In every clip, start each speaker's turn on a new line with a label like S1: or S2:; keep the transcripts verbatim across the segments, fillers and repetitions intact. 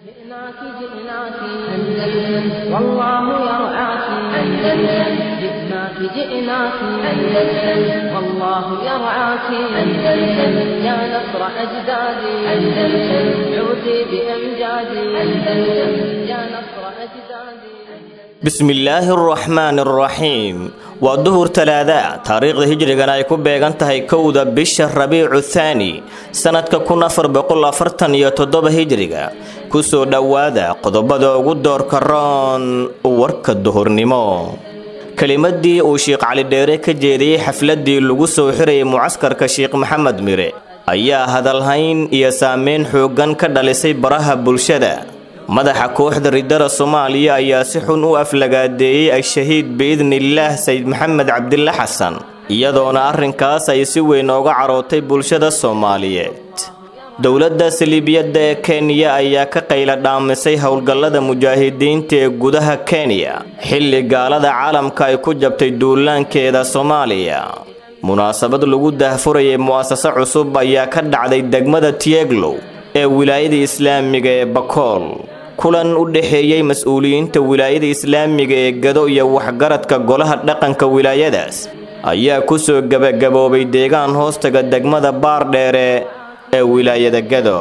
S1: جئناك جئناك أندلس والله يرعاك أندلس جئناك جئناك أندلس والله يرعاك أندلس يا نصر أجدادي أندلس عودي بأمجادي أندلس يا نصر أجدادي
S2: بسم الله الرحمن الرحيم وظهور ثلاثاء تاريخ هجري ay ku beegan tahay kowda bisha Rabiicu Thani sanadka kun afar boqol afartan iyo toddoba hijriga ku soo dhawaada qodobada ugu doorka roon warka duhurnimo kalimadii uu Sheekh Cali Dheere ka jeediyay xafladii lagu soo xiray muaskarka Sheekh Maxamed Mire ayaa hadalhayn iyo saameyn xoogan ka dhalisay baraha bulshada madaxa kooxda ridada Soomaaliya ayaa si xun u aflagaadeeyay ay shahiid biidnillah Sayyid Maxamed Cabdilla Xasan iyadoona arrinkaas ay si weyn uga carootay bulshada Soomaaliyeed dawladda Saliibiyadda ee Kenya ayaa ka qayla dhaamisay howlgallada mujaahidiinta ee gudaha Kenya xilli gaalada caalamka ay ku jabtay duulaankeeda Soomaaliya munaasabad lagu daahfurayay muasasad cusub ayaa ka dhacday degmada Tieglow ee wilaayada Islaamiga ee Bakool kulan u dhaxeeyay mas'uuliyiinta wilaayada Islaamiga ee Gado iyo waxgaradka golaha dhaqanka wilaayadaas ayaa ku soo gabagaboobay deegaan hoostaga degmada Baardheere ee wilaayada Gado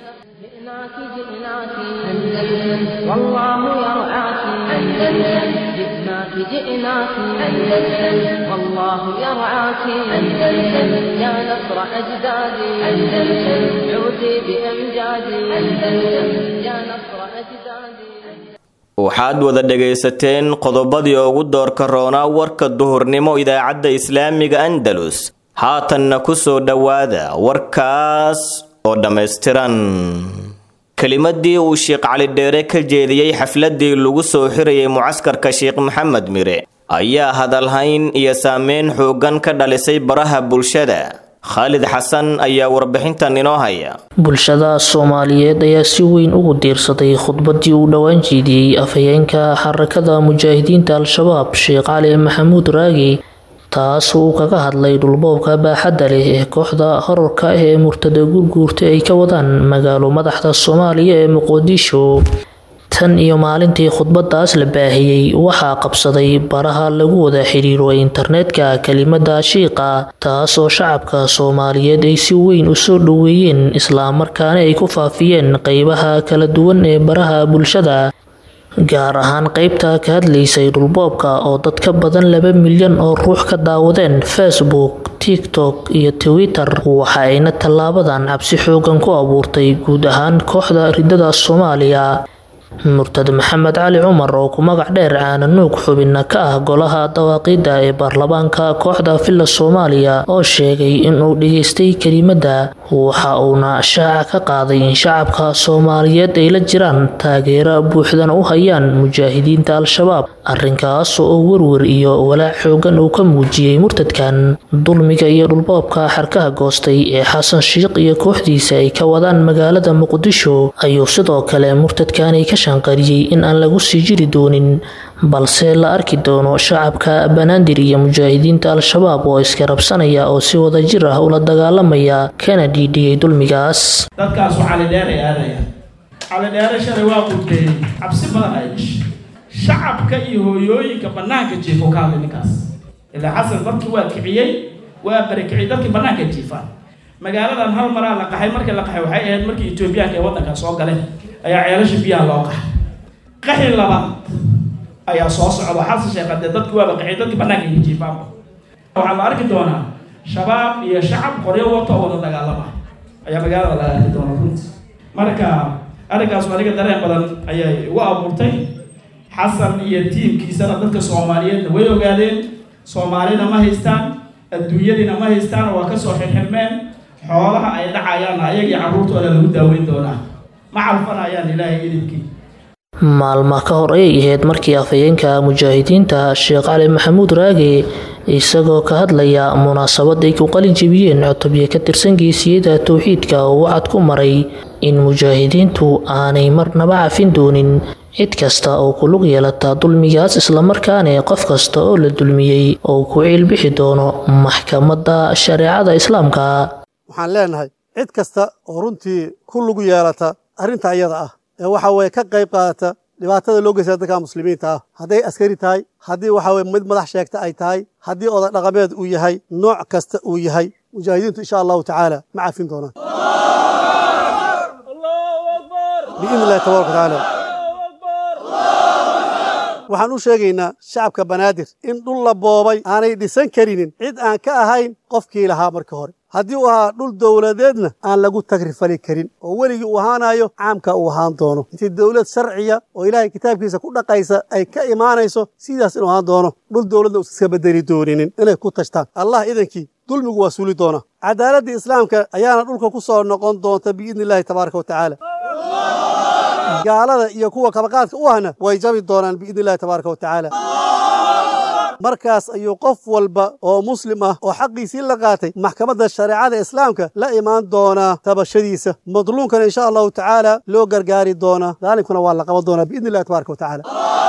S2: جئناك أندلس والله يرعاك أندلس يا نصر أجدادي أندلس عودي بأمجادي أندلس يا نصر أجدادي waxaad wada dhageysateen qodobadii ugu doorka roona warka duhurnimo idaacadda Islaamiga Andalus haatanna ku soo dhawaada warkaas oo dhameystiran kalimadii uu Sheekh Cali Dheere ka jeediyay xafladii lagu soo xirayay muaskarka Sheekh Maxamed Mire ayaa hadalhayn iyo saameyn xoogan ka dhalisay baraha bulshada Khalid Xasan ayaa warbixintan inoo haya
S3: bulshada Soomaaliyeed ayaa si weyn ugu diirsaday khudbadii uu dhawaan jeediyay afhayeenka xarakada mujaahidiinta al-shabaab Sheekh Cali Maxamuud Raagi taas uu kaga hadlay dhulboobka baaxadda leh ee kooxda horarka ee murtada gurguurta ay ka wadaan magaalo madaxda Soomaaliya ee Muqdisho tan iyo maalintii khudbadaas la baahiyay waxaa qabsaday baraha lagu wada xiriiro internetka kalimada Sheekha taas oo shacabka Soomaaliyeed ay si weyn u soo dhaweeyeen isla markaana ay ku faafiyeen qaybaha kala duwan ee baraha bulshada gaar ahaan qaybta ka hadlaysay dhulboobka oo dad ka badan laba milyan oo ruux ka daawadeen Facebook, TikTok iyo Twitter waxa ayna talaabadan cabsi xoogan ku abuurtay guud ahaan kooxda ridada Soomaaliya murtad Maxamed Cali Cumar oo ku magac dheer aan nuug xubinna ka ah golaha dawaaqida ee baarlamaanka kooxda filla Soomaaliya oo sheegay in uu dhageystay kalimada waxa uuna shaaca ka qaaday in shacabka Soomaaliyeed ay la jiraan taageero buuxdan u hayaan mujaahidiinta al-shabaab arrinkaas oo warwar iyo walaac xoogan uu ka muujiyay murtadkan dulmiga iyo dhulboobka xarkaha goostay ee Xasan Sheekh iyo kooxdiisa ay ka wadaan magaalada Muqdisho ayuu sidoo kale murtadkan ay ka shanqariyay in aan lagu sii jiri doonin balse la arki doono shacabka Banaadir iyo mujaahidiinta al-shabaab oo iska rabsanaya oo si wada jir ah ula dagaalamaya kana dhiidhiyay dulmigaas
S4: dadkaas waxa la dheereeyaa Cali Dheere shalay waa qudbay cabsi badan ay shacabka iyo hooyooyinka banaanka jiifo ka hadlinkaas ilaa Xasan markii waa kiciyay waa barakicay dadkii banaanka jiifaan magaaladan hal mar la qaxay markii la qaxay waxay ahayd markii Itoobiyaanka ay wadanka soo galeen ayaa ceelasha biyaha loo qaxay qaxay labaad ayaa soo socda Xasan Sheekh dadku waa qaxay dadkii banaanka jiifaan waxa la arki doonaa shabaab iyo shacab qoryo wato wada dagaalama ayaa magaalada la arki doonaa marka arrinkaas waliga dareen badan ayay ugu abuurtay Xasan iyo tiimkiisana dadka Soomaaliyeed way ogaadeen Soomaalina ma haystaan adduunyadina ma haystaan waa ka soo xirxirmeen xoolaha ay dhacayaan ayaga carruurtooda lagu daaweyn doonaa ma calfanayaan ilaahay idibkii
S3: maalma ka hor ay ahayd markii afhayeenka mujaahidiinta Sheekh Cali Maxamuud Raagi isagoo ka hadlaya munaasabad ay ku qalin jebiyeen cutubyo ka tirsan geesiyada tawxiidka oo wacad ku maray in mujaahidiintu aanay marnaba cafin doonin cid kasta oo ku lug yeelata dulmigaas isla markaana qof kasta oo la dulmiyay oo ku ciilbixi doono maxkamadda shariicada islaamka
S5: waxaan leenahay cid kasta oo runtii ku lug yeelata arrinta iyada ah ee waxa weeye ka qayb qaadata dhibaatada loo geysta dadka muslimiinta ah hadday askari tahay haddii waxa weeye mid madax sheegta ay tahay haddii oday dhaqameed uu yahay nooc kasta uu yahay mujaahidiintu insha allahu tacaala ma cafin doonaan biidni illahi tabaaraka watacaala waxaan u sheegaynaa shacabka banaadir in dhul la boobay aanay dhisan karinin cid aan ka ahayn qofkii lahaa marka hore haddii uu ahaa dhul dowladeedna aan lagu tagrifali karin oo weligii uu ahaanayo caamka uu ahaan doono intii dowlad sharciya oo ilaahay kitaabkiisa ku dhaqaysa ay ka imaanayso sidaas inuu ahaan doono dhul dowladna uusan iska bedeli dooninin inay ku tashtaan allah idankii dulmigu waa suuli doona cadaaladda islaamka ayaana dhulka ku soo noqon doonta biidni illaahi tabaaraka watacaala gaalada iyo kuwa kabaqaadka u ahna way jabi doonaan biidni illahi tabaaraka watacaala markaas ayuu qof walba oo muslim ah oo xaqiisii la qaatay maxkamadda shareecada islaamka la imaan doonaa tabashadiisa madluumkana insha allahu tacaala loo gargaari doonaa daalimkuna waa la qaban doonaa biidni illahi tabaaraka watacaala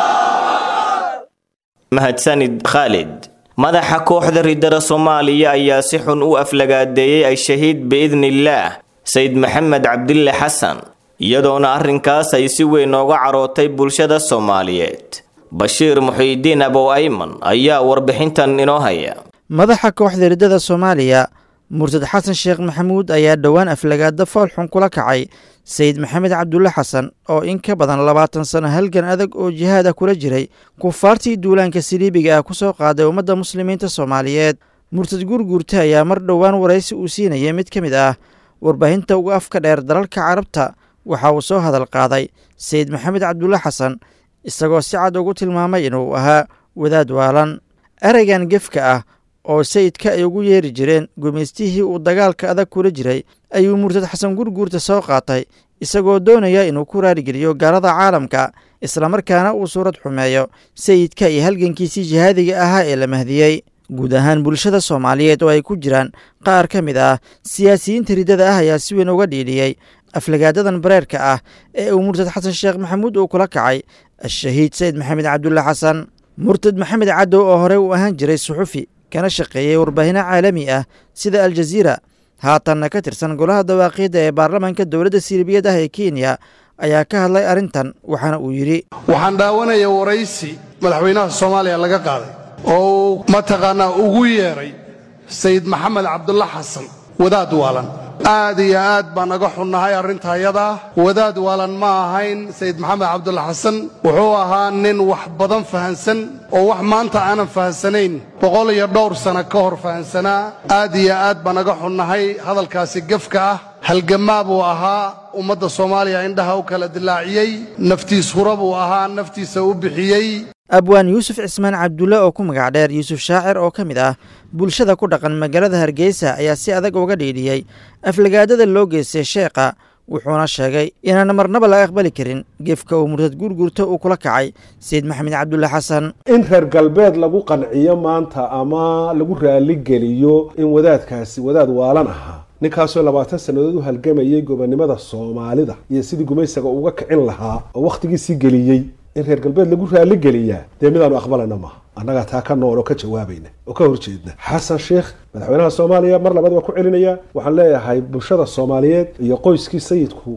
S2: mahadsanid khaalid madaxa kooxda ridada Soomaaliya ayaa si xun u aflagaadeeyay ay shahiid biidni illaah sayid maxamed cabdille xasan iyadoona arrinkaas ay si weyn uga carootay bulshada Soomaaliyeed bashiir muxiidiin abu ayman ayaa warbixintan inoo haya
S6: madaxa kooxda ridada Soomaaliya murtad xasan sheekh maxamuud ayaa dhawaan aflagaada fool xun kula kacay sayid maxamed cabdulle xasan oo in ka badan labaatan sano halgan adag oo jihaad ah kula jiray kufaartii duulaanka siliibiga ah ku soo qaaday ummadda muslimiinta Soomaaliyeed murtad gurgurta ayaa mar dhawaan waraysi uu siinayay mid ka mid ah warbaahinta ugu afka dheer dalalka carabta waxa uu soo hadal qaaday sayid maxamed cabdulle xasan isagoo si cad ugu tilmaamay inuu ahaa wadaad waalan ereygan gefka ah oo sayidka ay ugu yeeri jireen gumaystihii uu dagaalka adag kula jiray ayuu murtad xasan gurguurta soo qaatay isagoo doonaya inuu ku raarigeliyo gaalada caalamka islamarkaana uu suurad xumeeyo sayidka iyo halgankiisii jihaadiga ahaa ee la mahdiyey guud ahaan bulshada Soomaaliyeed oo ay ku jiraan qaar ka mid ah siyaasiyiinta ridada ah ayaa si weyn uga dhiidhiyay aflagaadadan bareerka ah ee uu murtad xasan sheekh maxamuud uu kula kacay الشهيد سيد محمد عبد الله حسن مرتد محمد عدو oo hore uu ahaan jiray suxufi kana shaqeeyay warbaahinta caalami ah sida Al Jazeera haatan ka tirsan golaha dawaaqida ee baarlamaanka dawladda Sirbiyada ee Kenya ayaa ka hadlay arintan waxana uu yiri
S7: waxaan daawanaya waraysi madaxweynaha Soomaaliya laga qaaday oo mataqaana ugu yeeray Sayid Maxamed Cabdullah Xasan wadaad waalan aad iyo aad baan naga xunnahay arintayada wadaad waalan ma ahayn sayid maxamed cabdulla xasan wuxuu ahaa nin wax badan fahansan oo wax maanta aanan fahansanayn boqol iyo dhowr sano ka hor fahansanaa aad iyo aad baan naga xunnahay hadalkaasi gafka ah halgamaa buu ahaa ummadda Soomaaliya indhaha u kala dilaaciyay naftiis hura buu ahaa naftiisa u bixiyay
S6: abwaan yuusuf cismaan cabdulle oo ku magac dheer yuusuf shaacir oo ka mid ah bulshada ku dhaqan magaalada Hargeysa ayaa si adag uga dhiidhiyay aflagaadada loo geystay sheekha wuxuuna sheegay inaan marnaba la aqbali karin gefka uu murtad gurgurta uu kula kacay sayid maxamed cabdulle xasan
S8: in reer galbeed lagu qanciyo maanta ama lagu raali geliyo in wadaadkaasi wadaad waalan ahaa ninkaasoo labaatan sanadood u halgamayay gobonimada Soomaalida iyo sidii gumaysiga uga kicin lahaa oo waqtigiisii geliyay in reer galbeed lagu raali geliyaa dee midaanu aqbalana ma annaga taa ka nool oo ka jawaabayna oo ka horjeedna xasan sheekh madaxweynaha Soomaaliya mar labaad waa ku celinaya waxaan leeyahay bulshada Soomaaliyeed iyo qoyskii sayidku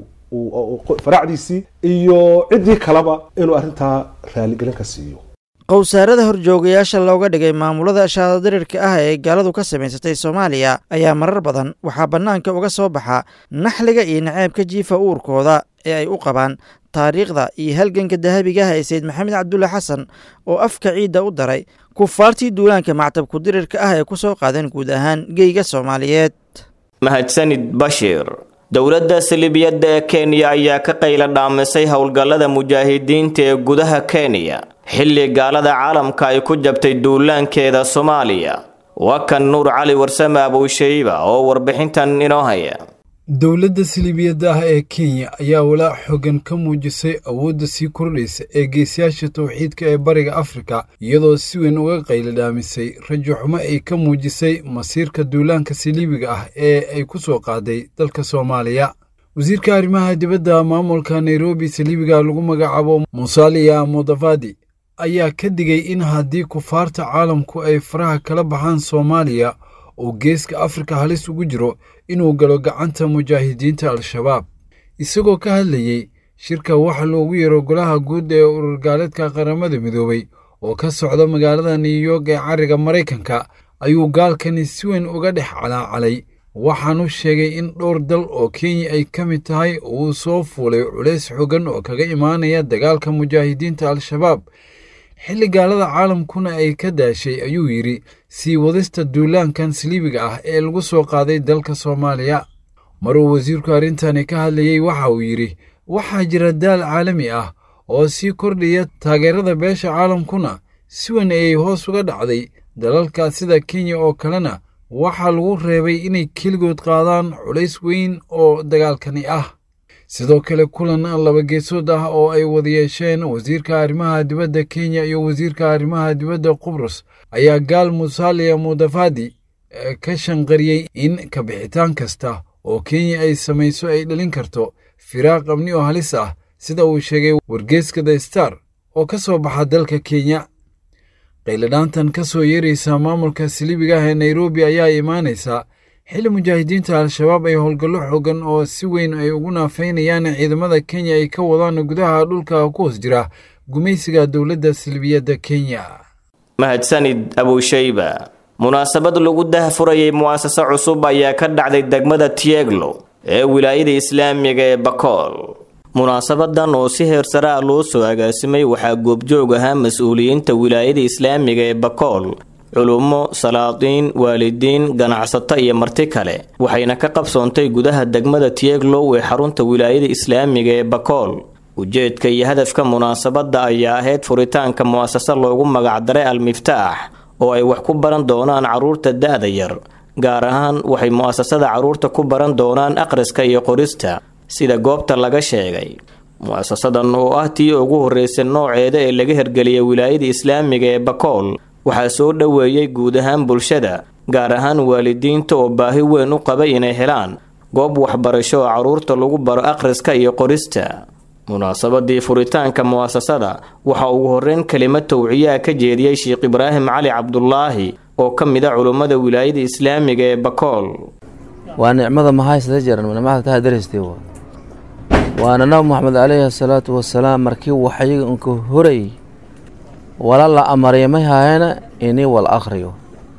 S8: uu faracdiisii iyo cidii kalaba inuu arinta raali gelin ka siiyo
S6: qowsaarada horjoogayaasha looga dhigay maamulada shaadadirirka ah ee gaaladu ka samaysatay Soomaaliya ayaa marar badan waxaa banaanka uga soo baxa naxliga iyo naceebka jiifa uurkooda ee ay u qabaan taariikhda iyo halganka dahabiga ah ee sayid maxamed cabdulle xasan oo afka ciida u daray kufaartii duulaanka mactab ku dirirka ah ee ku soo qaadeen guud ahaan geyga Soomaaliyeed
S2: mahadsanid bashiir dowladda Silibiyada ee Kenya ayaa ka qayla dhaamisay howlgallada mujaahidiinta ee gudaha Kenya xilli gaalada caalamka ay ku jabtay duulaankeeda Soomaaliya waa kan Nuur Cali Warsame Abu Shayba oo warbixintan inoo haya
S9: dowladda Silibiyada ah ee Kenya ayaa walaac xooggan ka muujisay awoodda sii kordhaysa ee geesiyaasha tawxiidka ee bariga Afrika iyadoo si weyn uga qayla dhaamisay rajo xumo ay ka muujisay masiirka duulaanka Silibiga ah ee ay ku soo qaaday dalka Soomaaliya wasiirka arrimaha dibadda maamulka Nairobi Silibiga lagu magacaabo Musalia Mudavadi ayaa ka digay in haddii kufaarta caalamku ay faraha kala baxaan Soomaaliya oo geeska Afrika halis ugu jiro inuu galo gacanta mujaahidiinta Al-Shabaab isagoo ka hadlayay shirka waxa loogu yeero golaha guud ee urur gaaleedka qaramada midoobay oo ka socda magaalada New York ee cariga Mareykanka ayuu gaalkani si weyn uga dhex calaacalay waxaanu sheegay in dhowr dal oo Kenya ay ka mid tahay uu soo fuulay culays xooggan oo kaga imaanaya dagaalka mujaahidiinta al-shabaab xilli gaalada caalamkuna ay ka daashay ayuu yiri sii wadista duulaankan saliibiga ah ee lagu soo qaaday dalka Soomaaliya maruu wasiirku arintani ka hadlayay waxa uu yiri waxaa jira daal caalami ah oo sii kordhiya taageerada beesha caalamkuna si weyn ay hoos uga dhacday dalalka sida Kenya oo kalena waxaa lagu reebay inay keligood qaadaan culays weyn oo dagaalkani ah sidoo kale kulan laba geesood ah oo ay wada yeesheen wasiirka arrimaha dibadda Kenya iyo wasiirka arrimaha dibadda Qubrus ayaa gaal Musalia Mudavadi ka shanqariyay in ka bixitaan kasta oo Kenya ay samayso ay dhalin karto firaaq amni oo halis ah sida uu sheegay wargeyska The Star oo ka soo baxa dalka Kenya qayladhaantan ka soo yeeraysa maamulka saliibiga ah ee Nairobi ayaa imaanaysa xilli mujaahidiinta al-shabaab ay howlgallo xooggan oo si weyn ay ugu naafeynayaan ciidamada Kenya ay ka wadaan gudaha dhulka ku hoos jira gumaysiga dowladda Silibiyada Kenya.
S2: mahadsanid Abu Shayba. munaasabad lagu daahfurayay mu'asasa cusub ayaa ka dhacday degmada Tieglo ee wilaayada Islaamiga ee Bakool. munaasabadan oo si heer sare ah loo soo agaasimay waxaa goobjoog ahaa mas'uuliyiinta wilaayada Islaamiga ee Bakool, culumo, salaadiin, waalidiin, ganacsato iyo marti kale waxayna ka qabsoontay gudaha degmada Tieglo ee xarunta wilaayada Islaamiga ee Bakool. ujeedka iyo hadafka munaasabada ayaa ahayd furitaanka mu'asasa loogu magac daray Al-Miftaax oo ay wax ku baran doonaan caruurta da'da yar, gaar ahaan waxay mu'asasada caruurta ku baran doonaan akhriska iyo qorista sida goobta laga sheegay. mu'asasadan oo ah tii ugu horeysay nooceeda ee laga hirgeliyay wilaayada Islaamiga ee Bakool waxaa soo dhaweeyay guud ahaan bulshada, gaar ahaan waalidiinta oo baahi weyn u qaba inay helaan goob waxbarasho oo caruurta lagu baro akhriska iyo qorista. munaasabadii furitaanka mu'asasada waxa ugu horeyn kelimad tawciya ka jeediyay Sheekh Ibraahim Cali Cabdullaahi oo ka mid ah culimada wilaayada Islaamiga ee Bakool.
S10: waa nicmada mahaysada jiran nimada ka hadaristay waana nabi Muhammad alayhi salatu wasalaam markii waxyiga uu ka horay wala la amaray ma hayna ini wal akhriyo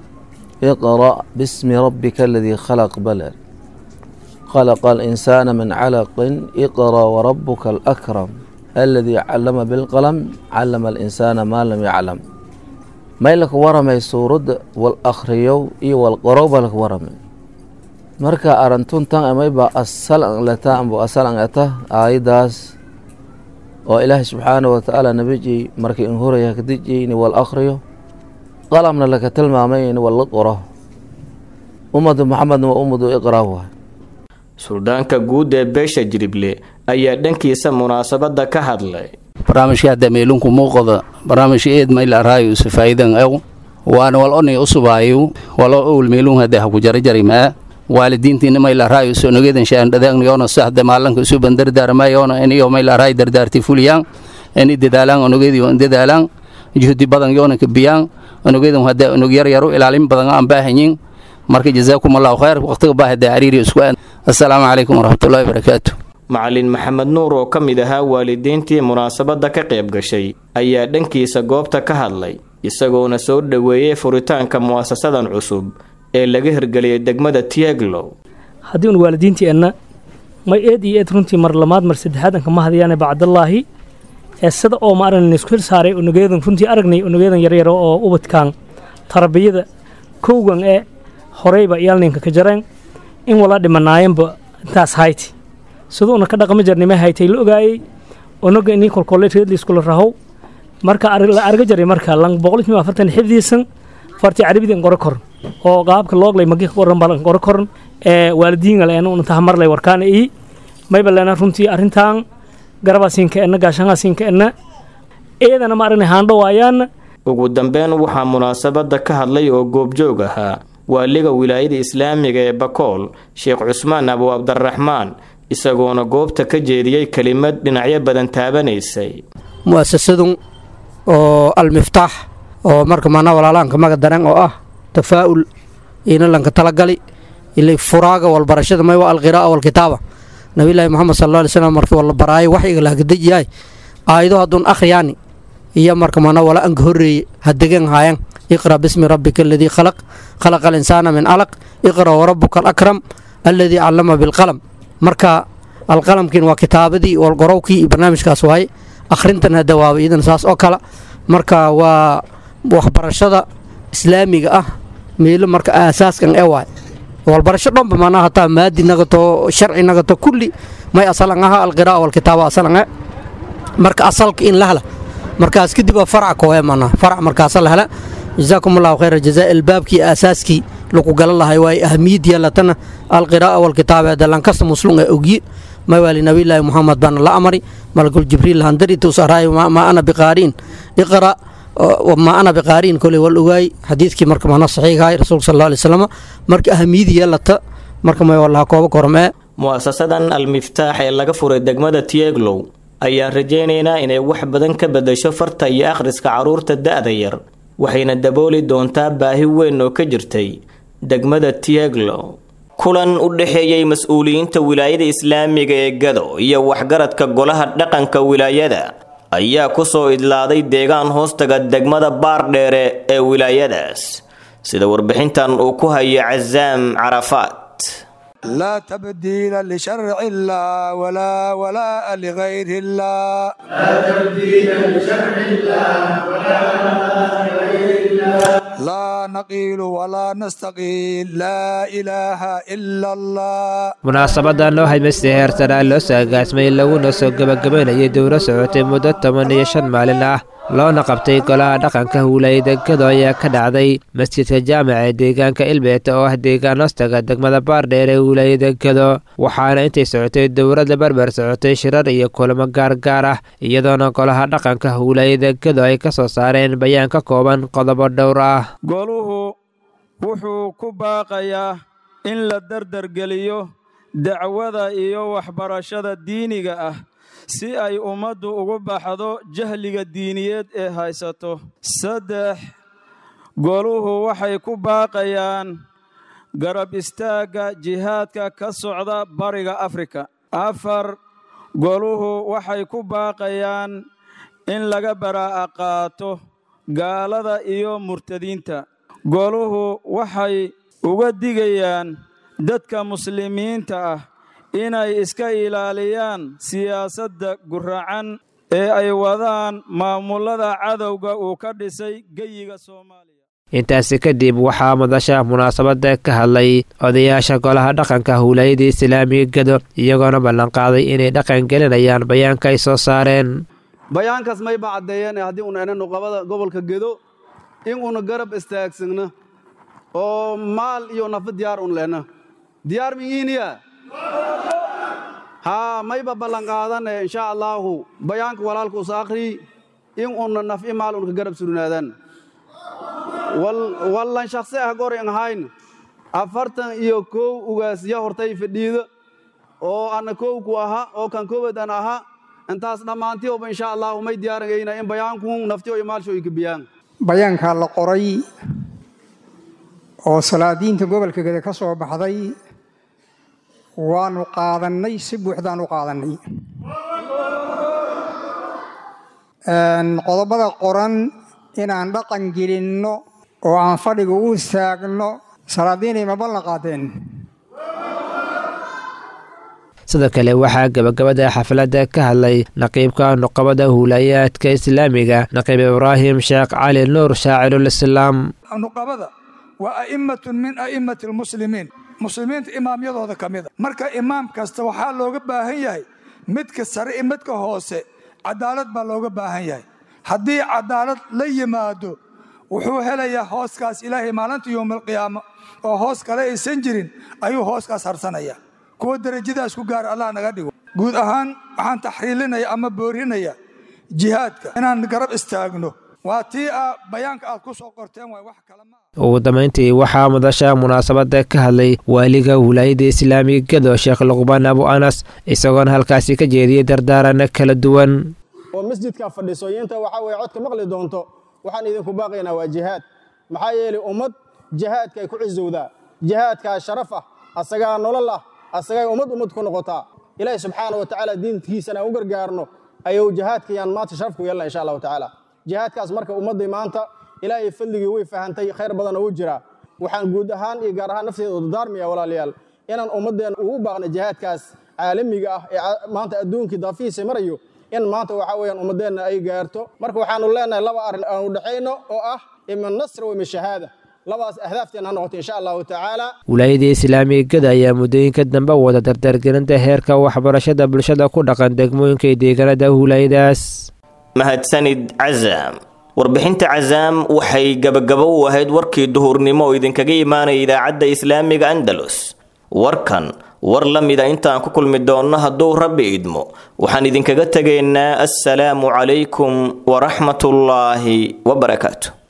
S10: iqra bismi rabbika alladhi khalaq balad خلق الإنسان من علق اقرأ وربك الأكرم الذي علم بالقلم علم الإنسان ما لم يعلم ما لك ورمي سورد والأخريو إي والقروب لك ورمي مركا أرنتون تان أمي با أسلان لتا أمبو أسلان أتا آيداس وإله سبحانه وتعالى نبيجي مركي انهوري يكديجي والأخريو قلمنا لك تلمامين والقره أمد محمد وأمد إقراوها.
S2: suldaanka guud ee beesha Jirible ayaa dhankiisa munaasabada ka hadlay.
S11: barnaamijka meelunku muuqda barnaamij eed ma ila raayo si faa'iidan ah waana wal onay usubaayo wala ool meelun hada ku jarjari ma waalidiintina ma ila raayo soo nageedan shaan dhadaagna yoona saxda maalanka isu bandar daarmaayona in iyo ma ila raay dardaarti fuliyaan in dadaalan onageedio dadaalan juhdi badan yoona ka biyaan onageedan hada onag yar yar ilaalin badan aan baahanyin marka jazaakumullahu khayr waqtiga baahida ariiri isku assalaamu alaykum warahmatullahi wabarakatuh.
S2: macallin Maxamed Nuur oo ka mid ahaa waalidiintii munaasabada ka qayb gashay ayaa dhankiisa goobta ka hadlay isagoona soo dhaweeyay furitaanka mu'asasadan cusub ee laga hirgeliyay degmada Tieglo.
S12: haddii uu waalidiintii anna ma eed iyo eed runtii mar lamaad mar saddexaad ka mahadiyaan bacdallaahi ee sida oo ma aran isku saaray unugeedan runtii aragnay unugeedan yar yar oo ubadkaan tarbiyada koogan ee horeyba iyaalninka ka jareen in wala dhimanaayeenba intaas hayti sidoo una ka dhaqmo jarnimay haytay la ogaayay onaga inii kolkoleed isku la rahow marka la arga jaray marka lan boqol iyo afartan xifdiisan farti carabidan qoro kor oo qaabka looglay magi qoran balan qoro koran ee waalidiin leen una tahamar lay warkaan ee mayba lana runtii arintan garabaasinka ee gaashanaasinka ee eedana ma aragna haandho waayaan.
S2: ugu dambeyn waxaa munaasabada ka hadlay oo goobjoog ahaa waaliga wilaayada Islaamiga ee Bakool Sheekh Cusmaan Abu Abdurrahmaan isagoona goobta ka jeediyay kelimad dhinacyo badan taabanaysay.
S13: mu'asasadu oo Al-Miftaax oo marka maana walaalanka maga daran oo ah tafaa'ul ina lanka talagali ilay furaaga wal barashada may waa al-qiraa'ah wal kitaaba nabiyullaahi moxamed sal alla alay slam markii wala baraayo waxyiga lahagadajiyaay aayado hadduun akhriyaani iyo marka mana wala anka horreeye hadegan haayan iqra bismi rabbika aladii khalaq khalaqa alinsaana min calaq iqra warabuka alakram alladii callama bilqalam marka alqalamkiin waa kitaabadii walqorowkii iyo barnaamijkaas waaye akhrintan hadda waaba iidan saas oo kale marka waa waxbarashada islaamiga ah meelo marka aasaaskan ee waay walbarasho dhanba maanaa hataa maadi nagato sharci nagato kulli may asalan aha alqiraa walkitaaba asalan e marka asalka in la hela markaas kadib waa farac kooye maanaa farac markaasa la hela jazaakum allahu khayra jazaa albaabkii aasaaskii lagu galan lahay waaye ahamiyad yeelatana alqiraa walkitaaba ee dalankasta muslum ee ogyi may waali nabiyullaahi moxamed baana la amari malakul jibriil handari tuusaraayo maa ana biqaariin iqra ma ana biqaariin koley wal ogaay xadiidkii marka mana saxiixahay rasuulka sal alla alay wasalam marka ahamiyad yeelata marka may wallaha kooba kormee
S2: mu'asasadan almiftaax ee laga furay degmada tieglow ayaan rajaynaynaa inay wax badan ka bedasho farta iyo akhriska carruurta da'da yar waxayna dabooli doontaa baahi weyn oo ka jirtay degmada tieglow kulan u dhaxeeyay mas'uuliyiinta wilaayada islaamiga ee Gado iyo waxgaradka golaha dhaqanka wilaayada ayaa ku soo idlaaday deegaan hoostaga degmada Baardheere ee wilaayadaas sida warbixintan uu ku hayo Cazaam Carafaat
S14: لا تبديل لشرع الله ولا ولاء لغير الله لا تبديل لشرع الله ولا ولاء لغير الله لا نقيل ولا نستقيل لا إله إلا الله
S15: مناسبة لو هاي مستهر ترى لو ساقات ما يلو نسو قبقبين يدور سعوتي مدة تمانية شن مالنا loona qabtay golaha dhaqanka wilaayada Gado ayaa ka dhacday masjidka jaamaca ee deegaanka Ilbeeta oo ah deegaan hoostaga degmada Baardheere ee wilaayada Gado waxaana intay socotay dowladda barbar socotay shirar iyo kulamo gaargaar ah iyadoona golaha dhaqanka wilaayada Gado ay ka soo saareen bayaan ka kooban qodobo dhowr ah
S16: goluhu wuxuu ku baaqayaa in la dardar geliyo dacwada iyo waxbarashada diiniga ah si ay ummaddu ugu baxdo jahliga diiniyeed ee haysato saddex goluhu waxay ku baaqayaan garab istaagga jihaadka ka socda bariga Afrika afar goluhu waxay ku baaqayaan in laga baraa'a qaato gaalada iyo murtadiinta goluhu waxay uga digayaan dadka muslimiinta ah inay iska ilaaliyaan siyaasadda guracan ee ay wadaan maamulada cadowga uu ka dhisay geyiga Soomaaliya
S15: intaasi kadib waxaa madasha munaasabada ka hadlay odayaasha golaha dhaqanka wilaayada islaamiga Gado iyagoona ballan qaaday inay dhaqan gelinayaan bayaanka ay soo saareen
S17: bayaankaas may bacdeeyeen haddii uu aanan qobada gobolka Gado in uu garab istaagsano oo maal iyo naf diyaar un leena diyaar miyiiniya ها ما يبى بلنقادن إن شاء الله بيانك ولالك أساخري إن أن نفي مال أنك جرب سرنادن وال والله شخصي هقول إن هاين أفرتن يوكو وجاس يهرتي في الديد أو أنا كو كوها أو كان كو بدنا ها أنت أصلا ما أنتي وإن شاء الله ما يديار جينا إن بيانكم نفتيو يمال شو يكبيان
S18: بيانك على قري أو سلادين تقبل كذا كسر بحضي waanu qaadanay si buuxdaan u qaadanay qodobada qoran inaan dhaqan gelinno oo aan fadhiga u istaagno salaadiinay ma ballan qaadeen
S15: sidoo kale waxaa gabagabada xafladda ka hadlay naqiibka nuqabada hulayaadka islaamiga naqiib Ibraahim Sheekh Cali Nuur shaacirul islaam
S19: nuqabada waa a'immatun min a'immati almuslimiin muslimiinta imaamyadooda ka mid ah marka imaam kasta waxaa looga baahan yahay midka sare iyo midka hoose cadaalad baa looga baahan yahay haddii cadaalad la yimaado wuxuu helayaa hooskaas ilaahay maalinta yowmal qiyaamo oo hoos kale aysan jirin ayuu hooskaas harsanayaa kuwa darajadaas ku gaar allah naga dhigo guud ahaan waxaan taxriilinaya ama boorinaya jihaadka inaan garab istaagno waa tii bayaanka aad ku soo qorteen way wax kale ma
S15: ugu dambeyntii waxaa madasha munaasabada ka hadlay waaliga wilaayada islaamiga Gado Sheekh Luqmaan Abu Anas isagoon halkaasi ka jeediyay dardaarana kala duwan
S20: oo masjidka fadhiisooyinta waxa way cod ka maqli doonto waxaan idinku baaqaynaa waa jihaad maxaa yeelay ummad jihaadka ay ku cizowdaa jihaadka sharaf ah asaga nolol ah asaga ummad ummad ku noqotaa ilaahay subxaana wa tacaala diintiisana aan u gargaarno ayuu jihaadkayaan maanta sharaf ku yeelna insha allahu tacaala jihaadkaas marka ummaddii maanta ilaahay fadligii way fahantay khayr badan ugu jira waxaan guud ahaan iyo gaar ahaan nafteeda dardaarmaya walaalayaal inaan ummaddeena ugu baaqno jihaadkaas caalamiga ah ee maanta adduunkii daafihiisa marayo in maanta waxa weeyaan ummaddeena ay gaarto marka waxaanu leenahay laba arrin aan u dhaxayno oo ah ima nasr wa ima shahaada labaas ahdaafteena ha noqoto insha allahu tacaala
S15: wilaayada islaamigada ayaa muddooyinka dambe wada dardargelinta heerka waxbarashada bulshada ku dhaqan degmooyinka iyo deegaanada wilaayadaas
S2: mahadsanid cazaam warbixinta cazaam waxay gabagabo u ahayd warkii duhurnimo oo idinkaga imaanaya idaacadda islaamiga andalus warkan war la mida intaan ku kulmi doonno hadduu rabbi idmo waxaan idinkaga tegaynaa assalaamu calaykum waraxmatullaahi wabarakaatu